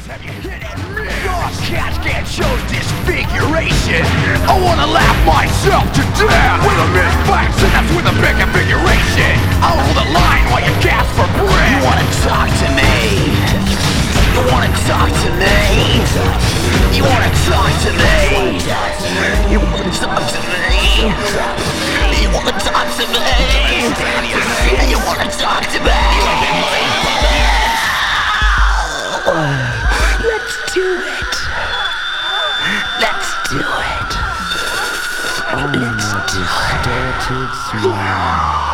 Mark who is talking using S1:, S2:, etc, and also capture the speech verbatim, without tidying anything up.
S1: have you hit at me? Your casket shows disfiguration. I wanna laugh myself to death with a misfax, and that's with a big configuration. I'll hold the line while you gasp for breath. You wanna talk to me? You wanna talk to me? You wanna talk to me? You wanna talk to me? You wanna talk to me? You wanna talk to me? Let's do it. Let's do it. Let's do it.
S2: Distorted smile.